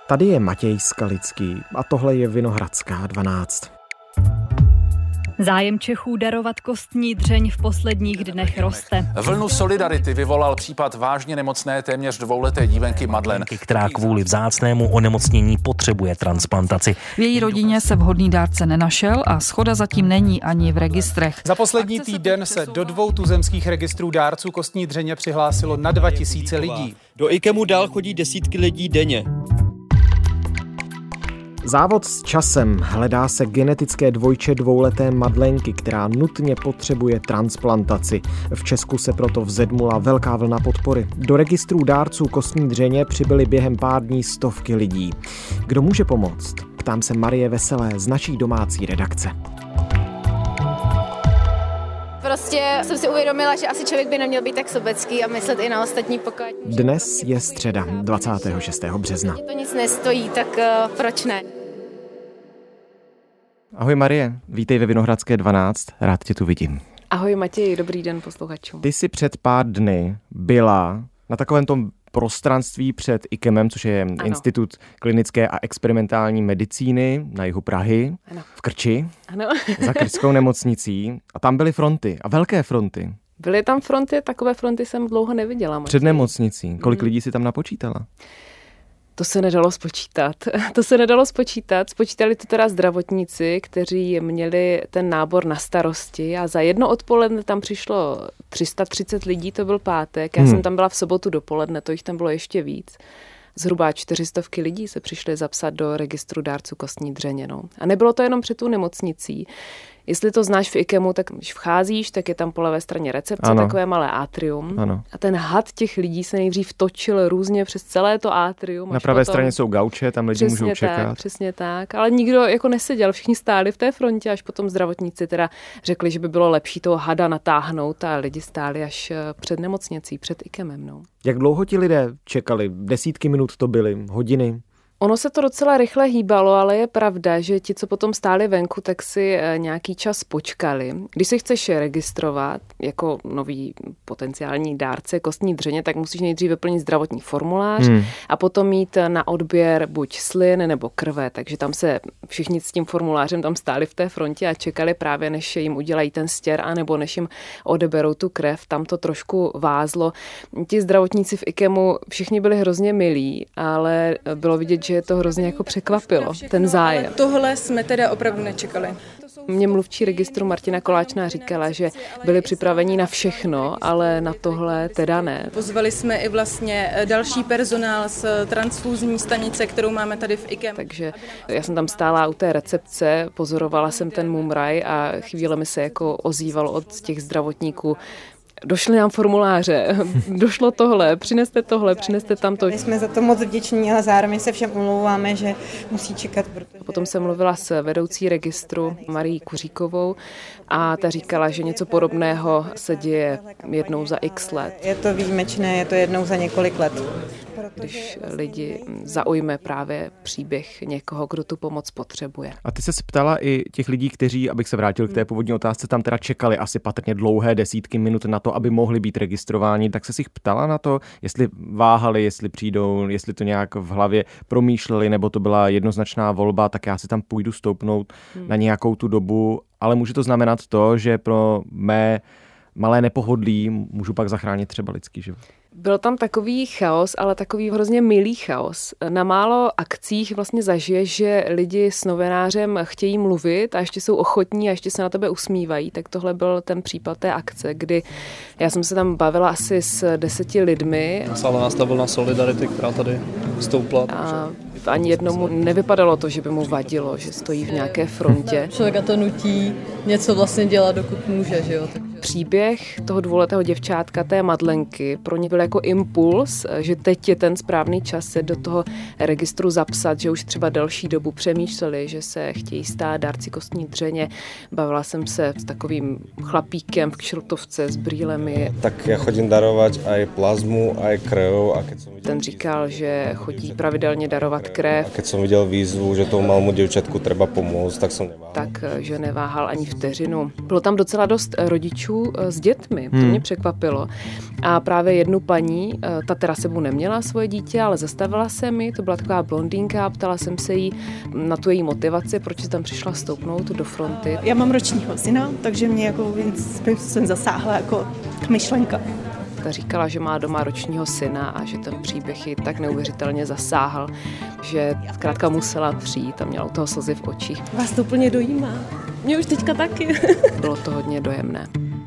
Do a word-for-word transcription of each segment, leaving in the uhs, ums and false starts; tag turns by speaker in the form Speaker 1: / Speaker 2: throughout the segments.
Speaker 1: Tady je Matěj Skalický a tohle je Vinohradská dvanáct.
Speaker 2: Zájem Čechů darovat kostní dřeň v posledních dnech roste.
Speaker 3: Vlnu solidarity vyvolal případ vážně nemocné téměř dvouleté dívenky Madlen,
Speaker 4: která kvůli vzácnému onemocnění potřebuje transplantaci.
Speaker 5: V její rodině se vhodný dárce nenašel a shoda zatím není ani v registrech.
Speaker 6: Za poslední týden se do dvou tuzemských registrů dárců kostní dřeně přihlásilo na dva tisíce lidí.
Speaker 7: Do IKEMu dál chodí desítky lidí denně.
Speaker 1: Závod s časem. Hledá se genetické dvojče dvouleté Madlenky, která nutně potřebuje transplantaci. V Česku se proto vzedmula velká vlna podpory. Do registrů dárců kostní dřeně přibyly během pár dní stovky lidí. Kdo může pomoct? Ptám se Marie Veselé z naší domácí redakce.
Speaker 8: Prostě jsem si uvědomila, že asi člověk by neměl být tak sobecký a myslet i na ostatní pokud.
Speaker 1: Dnes je středa, dvacátého šestého března.
Speaker 8: Když to nic nestojí, tak uh, proč ne?
Speaker 1: Ahoj Marie, vítej ve Vinohradské dvanáct, rád tě tu vidím.
Speaker 9: Ahoj Matěj, dobrý den posluchačům.
Speaker 1: Ty jsi před pár dny byla na takovém tom prostranství před IKEMem, což je ano. Institut klinické a experimentální medicíny na jihu Prahy, ano. v Krči,
Speaker 9: ano.
Speaker 1: za krčskou nemocnicí. A tam byly fronty, a velké fronty.
Speaker 9: Byly tam fronty, takové fronty jsem dlouho neviděla. Matěj.
Speaker 1: Před nemocnicí. Kolik hmm. lidí si tam napočítala?
Speaker 9: To se nedalo spočítat. To se nedalo spočítat. Spočítali to teda zdravotníci, kteří měli ten nábor na starosti a za jedno odpoledne tam přišlo tři sta třicet lidí, to byl pátek. Já hmm. jsem tam byla v sobotu dopoledne, to jich tam bylo ještě víc. Zhruba čtyřistovky lidí se přišly zapsat do registru dárců kostní dřeně. No. A nebylo to jenom před tu nemocnicí. Jestli to znáš v IKEMu, tak když vcházíš, tak je tam po levé straně recepce, ano. takové malé atrium.
Speaker 1: Ano.
Speaker 9: A ten had těch lidí se nejdřív točil různě přes celé to atrium.
Speaker 1: Na pravé
Speaker 9: potom...
Speaker 1: straně jsou gauče, tam lidi
Speaker 9: přesně
Speaker 1: můžou čekat.
Speaker 9: Tak, přesně tak, ale nikdo jako neseděl, všichni stáli v té frontě, až potom zdravotníci teda řekli, že by bylo lepší toho hada natáhnout a lidi stáli až před nemocnicí, před IKEMem. No.
Speaker 1: Jak dlouho ti lidé čekali? Desítky minut to byly, hodiny?
Speaker 9: Ono se to docela rychle hýbalo, ale je pravda, že ti, co potom stáli venku, tak si nějaký čas počkali. Když se chceš registrovat jako nový potenciální dárce kostní dřeně, tak musíš nejdřív vyplnit zdravotní formulář hmm. a potom mít na odběr buď slin nebo krve. Takže tam se všichni s tím formulářem tam stáli v té frontě a čekali právě, než jim udělají ten stěr, anebo než jim odeberou tu krev. Tam to trošku vázlo. Ti zdravotníci v IKEMu všichni byli hrozně milí, ale bylo vidět, že je to hrozně jako překvapilo, ten zájem.
Speaker 10: Ale tohle jsme teda opravdu nečekali.
Speaker 9: Mě mluvčí registru Martina Koláčná říkala, že byli připraveni na všechno, ale na tohle teda ne.
Speaker 10: Pozvali jsme i vlastně další personál z transfúzní stanice, kterou máme tady v IKEM.
Speaker 9: Takže já jsem tam stála u té recepce, pozorovala jsem ten mumraj a chvílemi se jako ozývalo od těch zdravotníků: došly nám formuláře, došlo tohle, přineste tohle, přineste tamto.
Speaker 11: My jsme za to moc vděční, ale zároveň se všem omlouváme, že musí čekat. Protože...
Speaker 9: Potom jsem mluvila s vedoucí registru Marií Kuříkovou a ta říkala, že něco podobného se děje jednou za x let.
Speaker 11: Je to výjimečné, je to jednou za několik let.
Speaker 9: Když lidi zaujme právě příběh někoho, kdo tu pomoc potřebuje.
Speaker 1: A ty se ptala i těch lidí, kteří, abych se vrátil k té původní otázce, tam teda čekali asi patrně dlouhé desítky minut na to, aby mohli být registrováni, tak se si jich ptala na to, jestli váhali, jestli přijdou, jestli to nějak v hlavě promýšleli, nebo to byla jednoznačná volba, tak já si tam půjdu stoupnout hmm. na nějakou tu dobu, ale může to znamenat to, že pro mé malé nepohodlí můžu pak zachránit třeba lidský život.
Speaker 9: Byl tam takový chaos, ale takový hrozně milý chaos. Na málo akcích vlastně zažiješ, že lidi s novinářem chtějí mluvit a ještě jsou ochotní a ještě se na tebe usmívají. Tak tohle byl ten případ té akce, kdy já jsem se tam bavila asi s deseti lidmi.
Speaker 7: Sála nás ta vlna solidarity, která tady stoupla.
Speaker 9: A ani jednomu nevypadalo to, že by mu vadilo, že stojí v nějaké frontě.
Speaker 10: Člověka to nutí něco vlastně dělat, dokud může, že jo.
Speaker 9: Příběh toho dvouletého děvčátka, té Madlenky, pro ně byl jako impuls, že teď je ten správný čas se do toho registru zapsat, že už třeba delší dobu přemýšleli, že se chtějí stát dárci kostní dřeně. Bavila jsem se s takovým chlapíkem v kšiltovce s brýlemi.
Speaker 12: Tak já chodím darovat aj plazmu, aj krev. A keď som
Speaker 9: ten říkal, že chodí pravidelně darovat krev.
Speaker 12: A keď som viděl výzvu, že tomu malému děvčatku treba pomôcť, tak jsem neváhal.
Speaker 9: Tak, že neváhal ani vteřinu. Bylo tam docela dost rodičů bytů s dětmi. To mě překvapilo. A právě jednu paní, ta teda sebou neměla svoje dítě, ale zastavila se mi, to byla taková blondýnka, ptala jsem se jí na tu její motivaci, proč tam přišla stoupnout do fronty.
Speaker 11: Já mám ročního syna, takže mě jako jsem zasáhla jako myšlenka.
Speaker 9: Ta říkala, že má doma ročního syna a že ten příběh ji tak neuvěřitelně zasáhl, že zkrátka musela přijít a měla u toho slzy v očích.
Speaker 11: Vás to úplně dojímá. Mě už teďka taky.
Speaker 9: Bylo to hodně dojemné.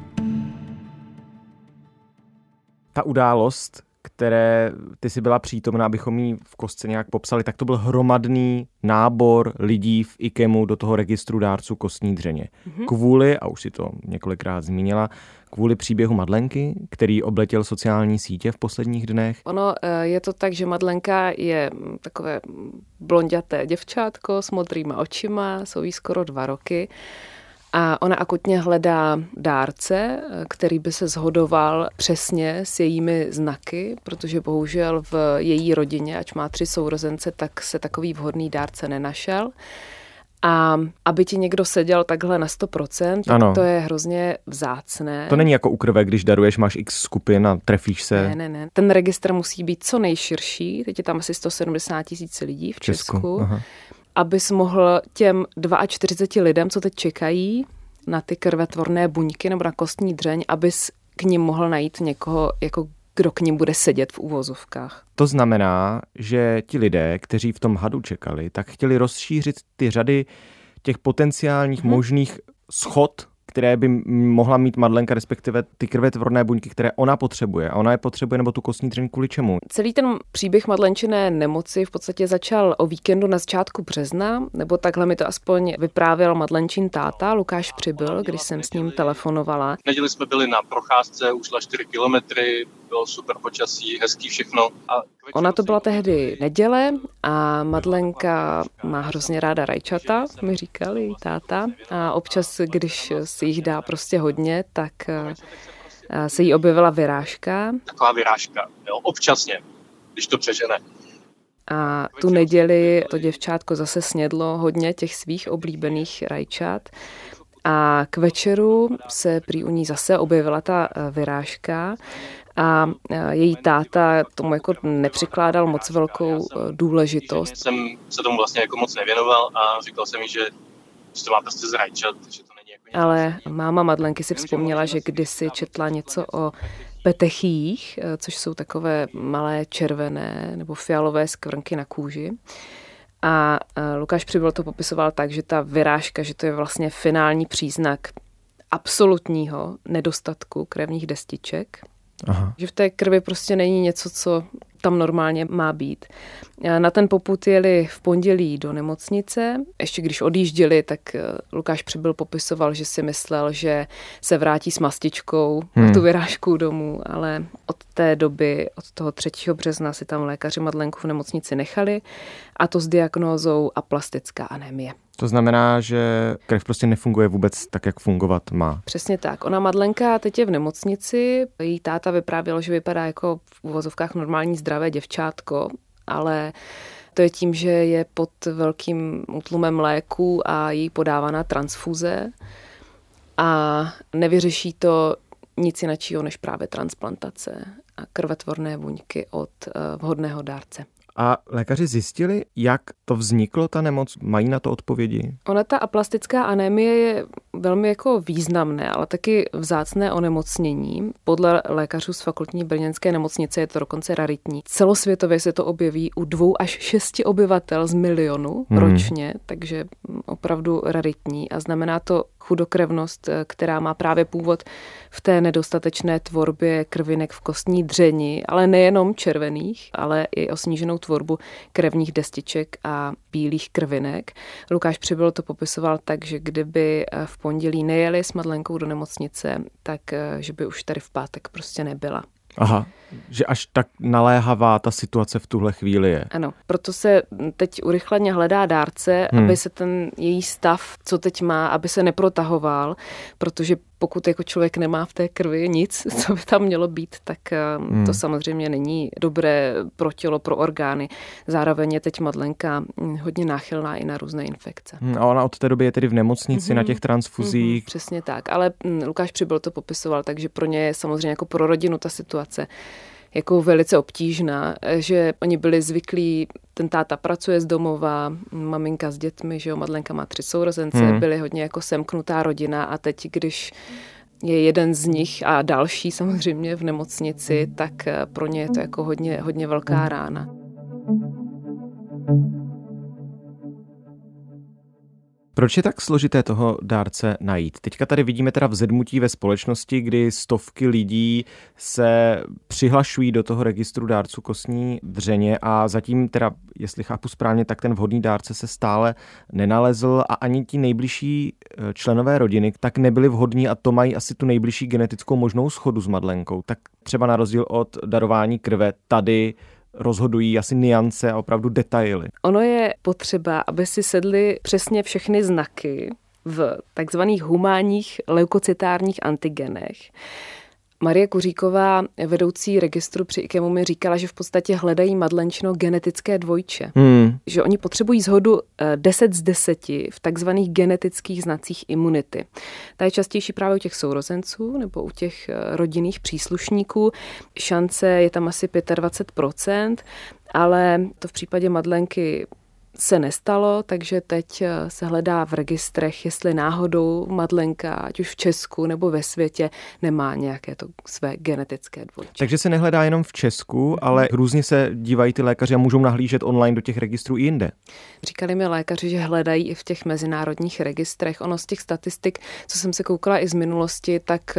Speaker 1: Ta událost, které ty jsi byla přítomná, abychom ji v kostce nějak popsali, tak to byl hromadný nábor lidí v IKEMu do toho registru dárců kostní dřeně. Mm-hmm. Kvůli, a už si to několikrát zmínila, kvůli příběhu Madlenky, který obletěl sociální sítě v posledních dnech.
Speaker 9: Ono je to tak, že Madlenka je takové blonďaté děvčátko s modrýma očima, jsou jí skoro dva roky. A ona akutně hledá dárce, který by se shodoval přesně s jejími znaky, protože bohužel v její rodině, ač má tři sourozence, tak se takový vhodný dárce nenašel. A aby ti někdo seděl takhle na sto procent, tak to je hrozně vzácné.
Speaker 1: To není jako u krve, když daruješ, máš x skupin a trefíš se.
Speaker 9: Ne, ne, ne. Ten registr musí být co nejširší, teď je tam asi sto sedmdesát tisíc lidí v Česku. Česku. Aha. Abys mohl těm čtyřiceti dvou lidem, co teď čekají na ty krvetvorné buňky nebo na kostní dřeň, abys k nim mohl najít někoho, jako kdo k nim bude sedět v uvozovkách.
Speaker 1: To znamená, že ti lidé, kteří v tom hadu čekali, tak chtěli rozšířit ty řady těch potenciálních hmm. možných schod, které by mohla mít Madlenka, respektive ty krvetvorné buňky, které ona potřebuje. A ona je potřebuje, nebo tu kostní dřeň kvůli čemu?
Speaker 9: Celý ten příběh Madlenčiné nemoci v podstatě začal o víkendu na začátku března, nebo takhle mi to aspoň vyprávěl Madlenčin táta, Lukáš Přibyl, když jsem s ním telefonovala.
Speaker 13: V neděli jsme byli na procházce, ušla čtyři kilometry, bylo super počasí, hezký všechno. A
Speaker 9: ona to byla tehdy neděle a Madlenka má hrozně ráda rajčata, mi říkal její táta. A občas, když si jich dá prostě hodně, tak se jí objevila vyrážka.
Speaker 13: Taková vyrážka, jo, občasně, když to přežene.
Speaker 9: A tu neděli to děvčátko zase snědlo hodně těch svých oblíbených rajčat. A k večeru se prý u ní zase objevila ta vyrážka a její táta tomu jako nepřikládal moc velkou důležitost.
Speaker 13: Jsem se tomu vlastně jako moc nevěnoval a říkal jsem jí, že to má prostě zrajčat, že to není jako...
Speaker 9: Ale máma Madlenky si vzpomněla, že kdysi četla něco o petechích, což jsou takové malé červené nebo fialové skvrnky na kůži. A Lukáš Přibyl to popisoval tak, že ta vyrážka, že to je vlastně finální příznak absolutního nedostatku krevních destiček. Aha. Že v té krvi prostě není něco, co tam normálně má být. Na ten popud jeli v pondělí do nemocnice. Ještě když odjížděli, tak Lukáš Přibyl popisoval, že si myslel, že se vrátí s mastičkou hmm. na tu vyrážku domů, ale od té doby, od toho třetího března si tam lékaři Madlenku v nemocnici nechali, a to s diagnózou aplastická anémie.
Speaker 1: To znamená, že krev prostě nefunguje vůbec tak, jak fungovat má.
Speaker 9: Přesně tak. Ona Madlenka teď je v nemocnici. Její táta vyprávěl, že vypadá jako v uvozovkách normální zdravé děvčátko, ale to je tím, že je pod velkým útlumem léku a jí podávaná transfuze a nevyřeší to nic jiného než právě transplantace a krvetvorné buňky od vhodného dárce.
Speaker 1: A lékaři zjistili, jak to vzniklo, ta nemoc? Mají na to odpovědi?
Speaker 9: Ona, ta aplastická anémie, je velmi jako významné, ale taky vzácné onemocnění. Podle lékařů z fakultní brněnské nemocnice je to dokonce raritní. Celosvětově se to objeví u dvou až šesti obyvatel z milionu hmm. ročně, takže opravdu raritní. A znamená to chudokrevnost, která má právě původ v té nedostatečné tvorbě krvinek v kostní dřeni, ale nejenom červených, ale i o sníženou tvorbu krevních destiček a bílých krvinek. Lukáš Přibyl to popisoval tak, že kdyby v pondělí nejeli s Madlenkou do nemocnice, tak že by už tady v pátek prostě nebyla.
Speaker 1: Aha, že až tak naléhavá ta situace v tuhle chvíli je.
Speaker 9: Ano, proto se teď urychleně hledá dárce, hmm. aby se ten její stav, co teď má, aby se neprotahoval, protože pokud jako člověk nemá v té krvi nic, co by tam mělo být, tak hmm. to samozřejmě není dobré pro tělo, pro orgány. Zároveň je teď Madlenka hodně náchylná i na různé infekce.
Speaker 1: Hmm, a ona od té doby je tedy v nemocnici hmm. na těch transfuzích.
Speaker 9: Hmm, přesně tak, ale Lukáš Přibyl to popisoval, takže pro ně je samozřejmě jako pro rodinu ta situace jako velice obtížná, že oni byli zvyklí, ten táta pracuje z domova, maminka s dětmi, že jo, Madlenka má tři sourozence, hmm. byli hodně jako semknutá rodina a teď, když je jeden z nich a další samozřejmě v nemocnici, tak pro ně je to jako hodně, hodně velká rána.
Speaker 1: Proč je tak složité toho dárce najít? Teďka tady vidíme teda vzedmutí ve společnosti, kdy stovky lidí se přihlašují do toho registru dárců kostní dřeně a zatím teda, jestli chápu správně, tak ten vhodný dárce se stále nenalezl a ani ti nejbližší členové rodiny tak nebyli vhodní a to mají asi tu nejbližší genetickou možnou shodu s Madlenkou. Tak třeba na rozdíl od darování krve tady rozhodují asi nuance a opravdu detaily.
Speaker 9: Ono je potřeba, aby si sedly přesně všechny znaky v takzvaných humánních leukocytárních antigenech. Marie Kuříková, vedoucí registru při IKEMu, mi říkala, že v podstatě hledají Madlenčino genetické dvojče. Hmm. Že oni potřebují shodu deset z deseti v takzvaných genetických znacích imunity. Ta je častější právě u těch sourozenců nebo u těch rodinných příslušníků. Šance je tam asi dvacet pět procent, ale to v případě Madlenky se nestalo, takže teď se hledá v registrech, jestli náhodou Madlenka, ať už v Česku nebo ve světě, nemá nějaké to své genetické dvojče.
Speaker 1: Takže se nehledá jenom v Česku, ale různě se dívají ty lékaři a můžou nahlížet online do těch registrů i jinde.
Speaker 9: Říkali mi lékaři, že hledají i v těch mezinárodních registrech. Ono z těch statistik, co jsem se koukala i z minulosti, tak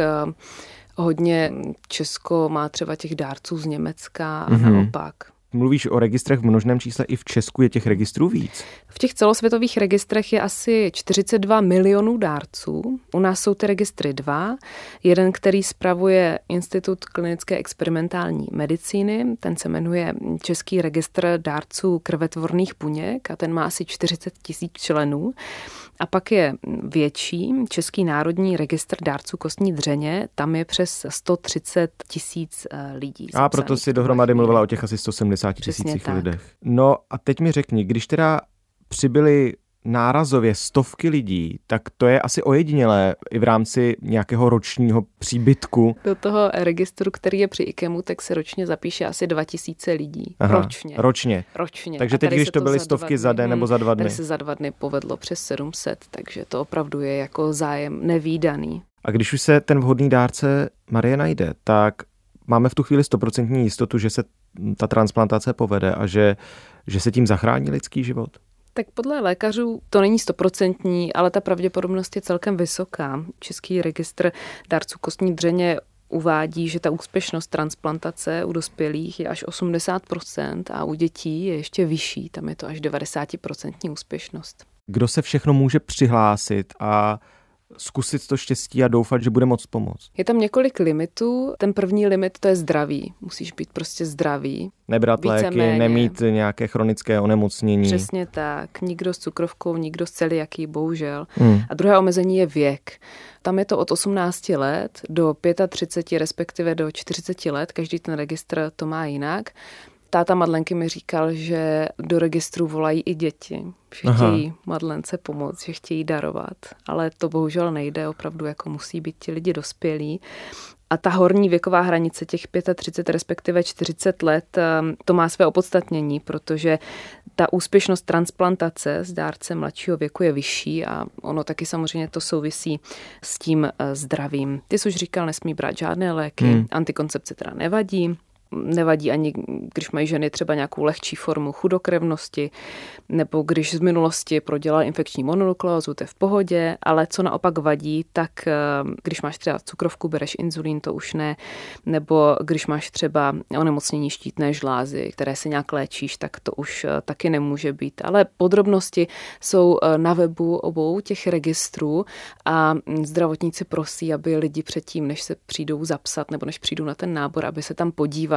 Speaker 9: hodně Česko má třeba těch dárců z Německa a mm-hmm. naopak.
Speaker 1: Mluvíš o registrech v množném čísle, i v Česku je těch registrů víc?
Speaker 9: V těch celosvětových registrech je asi čtyřicet dva milionů dárců. U nás jsou ty registry dva. Jeden, který spravuje Institut klinické experimentální medicíny, ten se jmenuje Český registr dárců krvetvorných buněk a ten má asi čtyřicet tisíc členů. A pak je větší Český národní registr dárců kostní dřeně, tam je přes sto třicet tisíc lidí.
Speaker 1: A proto si dohromady mluvila o těch asi sto sedmdesát tisících lidech. No a teď mi řekni, když teda přibyly nárazově stovky lidí, tak to je asi ojedinělé i v rámci nějakého ročního příbytku.
Speaker 9: Do toho registru, který je při IKEMu, tak se ročně zapíše asi dva tisíce lidí.
Speaker 1: Aha,
Speaker 9: ročně.
Speaker 1: Ročně.
Speaker 9: Ročně.
Speaker 1: Takže teď, když to byly stovky za den nebo za dva dny.
Speaker 9: Tady se za dva dny povedlo přes sedm set, takže to opravdu je jako zájem nevídaný.
Speaker 1: A když už se ten vhodný dárce Marie najde, tak máme v tu chvíli stoprocentní jistotu, že se ta transplantace povede a že, že se tím zachrání lidský život?
Speaker 9: Tak podle lékařů to není stoprocentní, ale ta pravděpodobnost je celkem vysoká. Český registr dárců kostní dřeně uvádí, že ta úspěšnost transplantace u dospělých je až osmdesát procent a u dětí je ještě vyšší, tam je to až devadesát procent úspěšnost.
Speaker 1: Kdo se všechno může přihlásit a zkusit to štěstí a doufat, že bude moc pomoct?
Speaker 9: Je tam několik limitů. Ten první limit, to je zdraví. Musíš být prostě zdravý.
Speaker 1: Nebrat léky, nemít nějaké chronické onemocnění.
Speaker 9: Přesně tak. Nikdo s cukrovkou, nikdo s celiakí, bohužel. Hmm. A druhé omezení je věk. Tam je to od osmnácti let do třiceti pěti, respektive do čtyřiceti let. Každý ten registr to má jinak. Táta Madlenky mi říkal, že do registru volají i děti, že Aha. chtějí Madlence pomoct, že chtějí darovat, ale to bohužel nejde, opravdu jako musí být ti lidi dospělí. A ta horní věková hranice těch třicet pět, respektive čtyřicet let, to má své opodstatnění, protože ta úspěšnost transplantace s dárcem mladšího věku je vyšší a ono taky samozřejmě to souvisí s tím zdravím. Ty jsi už říkal, nesmí brát žádné léky, hmm. antikoncepce teda nevadí. Nevadí ani, když mají ženy třeba nějakou lehčí formu chudokrevnosti, nebo když z minulosti prodělala infekční mononukleózu, to je v pohodě, ale co naopak vadí, tak když máš třeba cukrovku, bereš inzulín, to už ne, nebo když máš třeba onemocnění štítné žlázy, které se nějak léčíš, tak to už taky nemůže být. Ale podrobnosti jsou na webu obou těch registrů a zdravotníci prosí, aby lidi předtím, než se přijdou zapsat nebo než přijdou na ten nábor, aby se tam podívali,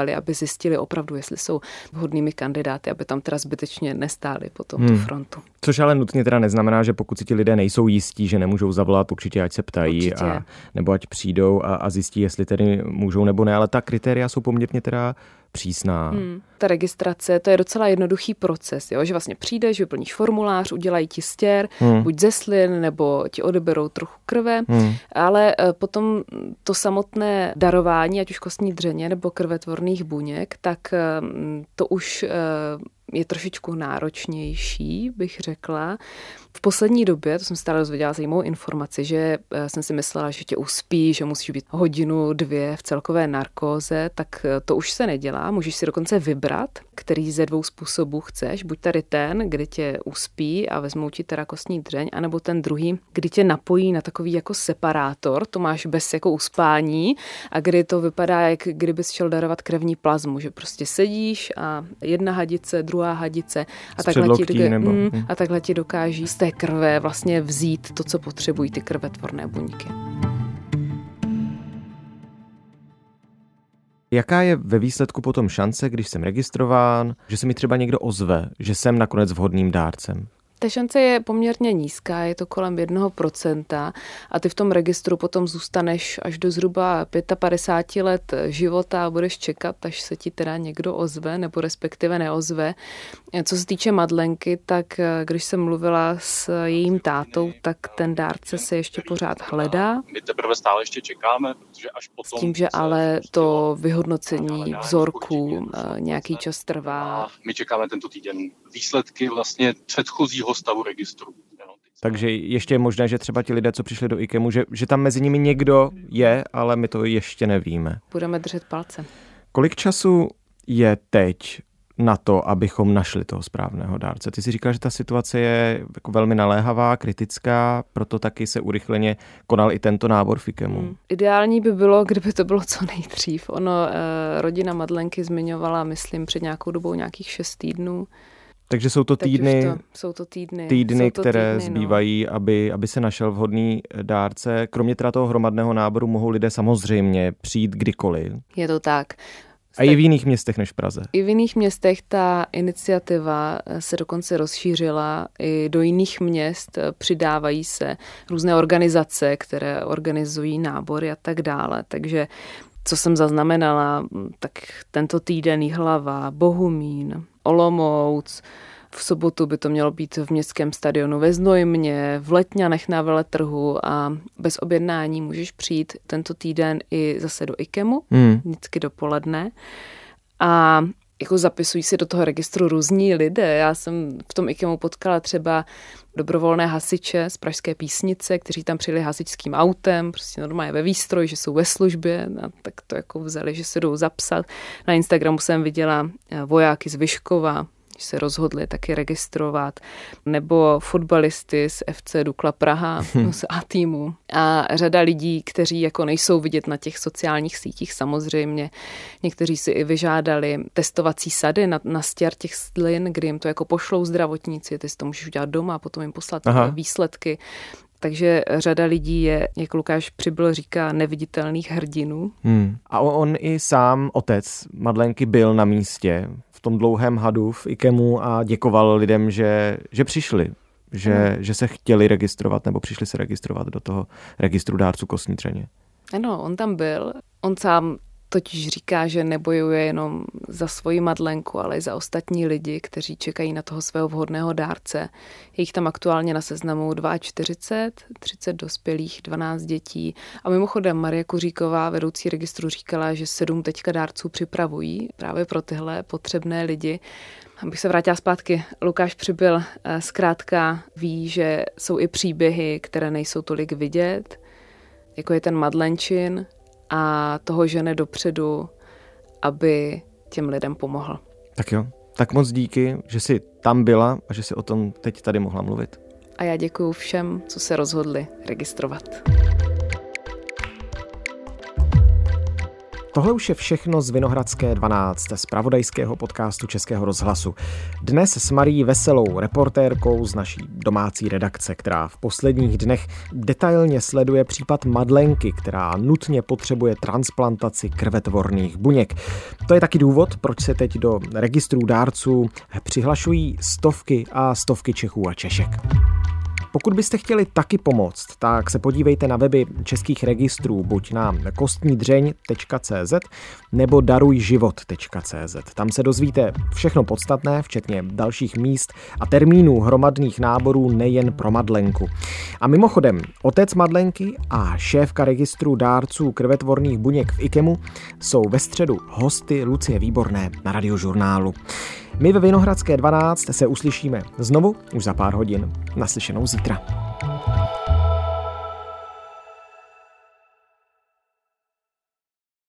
Speaker 9: ozvali, aby zjistili opravdu, jestli jsou vhodnými kandidáty, aby tam teda zbytečně nestáli potom hmm. tu frontu.
Speaker 1: Což ale nutně teda neznamená, že pokud si ti lidé nejsou jistí, že nemůžou zavolat, určitě ať se ptají, a, nebo ať přijdou a, a zjistí, jestli tedy můžou nebo ne, ale ta kritéria jsou poměrně teda přísná.
Speaker 9: Hmm. Ta registrace, to je docela jednoduchý proces, jo? Že vlastně přijdeš, vyplníš formulář, udělají ti stěr, hmm. buď ze slin, nebo ti odeberou trochu krve, hmm. ale potom to samotné darování, ať už kostní dřeně nebo krvetvorných buněk, tak to už je trošičku náročnější, bych řekla. V poslední době, to jsem stále dozvěděla zajímavou informaci, že jsem si myslela, že tě uspí, že musíš být hodinu, dvě v celkové narkóze, tak to už se nedělá. Můžeš si dokonce vybrat, který ze dvou způsobů chceš. Buď tady ten, kdy tě uspí a vezmou ti teda kostní dřeň, anebo ten druhý, kdy tě napojí na takový jako separátor, to máš bez jako uspání a kdy to vypadá, jak kdybys šel darovat krevní plazmu, že prostě sedíš a jedna hadice, druhá hadice a takhle, ti, doka- nebo... mm, a takhle ti dokáží z té krve vlastně vzít to, co potřebují ty krvetvorné buňky.
Speaker 1: Jaká je ve výsledku potom šance, když jsem registrován, že se mi třeba někdo ozve, že jsem nakonec vhodným dárcem?
Speaker 9: Ta šance je poměrně nízká, je to kolem jednoho procenta a ty v tom registru potom zůstaneš až do zhruba padesát pět let života a budeš čekat, až se ti teda někdo ozve, nebo respektive neozve. Co se týče Madlenky, tak když jsem mluvila s jejím tátou, tak ten dárce se ještě pořád hledá.
Speaker 13: My teprve stále ještě čekáme, protože až potom...
Speaker 9: S tím, že ale to vyhodnocení vzorků nějaký čas trvá.
Speaker 13: My čekáme tento týden výsledky vlastně předchozího stavu registru.
Speaker 1: Takže ještě je možné, že třeba ti lidé, co přišli do IKEMu, že, že tam mezi nimi někdo je, ale my to ještě nevíme.
Speaker 9: Budeme držet palce.
Speaker 1: Kolik času je teď na to, abychom našli toho správného dárce? Ty jsi říkal, že ta situace je jako velmi naléhavá, kritická, proto taky se urychleně konal i tento nábor v IKEMu. Hmm.
Speaker 9: Ideální by bylo, kdyby to bylo co nejdřív. Ono, eh, rodina Madlenky zmiňovala, myslím, před nějakou dobou nějakých šest týdnů.
Speaker 1: Takže jsou to týdny,
Speaker 9: to, jsou to týdny,
Speaker 1: týdny
Speaker 9: jsou to
Speaker 1: které
Speaker 9: týdny,
Speaker 1: zbývají, no. aby, aby se našel vhodný dárce. Kromě teda toho hromadného náboru mohou lidé samozřejmě přijít kdykoliv.
Speaker 9: Je to tak.
Speaker 1: A i v jiných městech než v Praze.
Speaker 9: I v jiných městech ta iniciativa se dokonce rozšířila i do jiných měst, přidávají se různé organizace, které organizují nábory a tak dále. Takže co jsem zaznamenala, tak tento týden Jihlava, Bohumín, Olomouc, v sobotu by to mělo být v městském stadionu ve Znojmě, v Letňanech na veletrhu a bez objednání můžeš přijít tento týden i zase do IKEMu, hmm. vždycky dopoledne. A jako zapisují si do toho registru různí lidé. Já jsem v tom IKEMu potkala třeba dobrovolné hasiče z Pražské Písnice, kteří tam přijeli hasičským autem, prostě normálně ve výstroji, že jsou ve službě, a tak to jako vzali, že se jdou zapsat. Na Instagramu jsem viděla vojáky z Vyškova, že se rozhodli taky registrovat, nebo fotbalisty z F C Dukla Praha, z A týmu. A řada lidí, kteří jako nejsou vidět na těch sociálních sítích samozřejmě. Někteří si i vyžádali testovací sady na, na stěr těch slin, kdy jim to jako pošlou zdravotníci, ty si to můžeš udělat doma a potom jim poslat Aha. výsledky. Takže řada lidí je, jak Lukáš Přibyl říká, neviditelných hrdinů. Hmm.
Speaker 1: A on i sám, otec Madlenky, byl na místě v tom dlouhém hadu v IKEMu a děkoval lidem, že, že přišli, že, hmm. že se chtěli registrovat nebo přišli se registrovat do toho registru dárců kostní dřeně.
Speaker 9: Ano, on tam byl. On sám totiž říká, že nebojuje jenom za svoji Madlenku, ale i za ostatní lidi, kteří čekají na toho svého vhodného dárce. Je jich tam aktuálně na seznamu čtyřicet dva, třicet dospělých, dvanáct dětí. A mimochodem Marie Kuříková, vedoucí registru, říkala, že sedm teďka dárců připravují právě pro tyhle potřebné lidi. Abych se vrátila zpátky, Lukáš Přibyl zkrátka ví, že jsou i příběhy, které nejsou tolik vidět, jako je ten Madlenčin, a toho žene dopředu, aby těm lidem pomohl.
Speaker 1: Tak jo, tak moc díky, že jsi tam byla a že jsi o tom teď tady mohla mluvit.
Speaker 9: A já děkuju všem, co se rozhodli registrovat.
Speaker 1: Tohle už je všechno z Vinohradské dvanáct, z zpravodajského podcastu Českého rozhlasu. Dnes s Marií Veselou, reportérkou z naší domácí redakce, která v posledních dnech detailně sleduje případ Madlenky, která nutně potřebuje transplantaci krvetvorných buněk. To je taky důvod, proč se teď do registrů dárců přihlašují stovky a stovky Čechů a Češek. Pokud byste chtěli taky pomoct, tak se podívejte na weby českých registrů buď na kostnidřeň tečka cé zet nebo darujživot tečka cé zet. Tam se dozvíte všechno podstatné, včetně dalších míst a termínů hromadných náborů nejen pro Madlenku. A mimochodem, otec Madlenky a šéfka registru dárců krvetvorných buněk v IKEMu jsou ve středu hosty Lucie Výborné na Radiožurnálu. My ve Vinohradské dvanáct se uslyšíme znovu už za pár hodin. Naslyšenou zítra.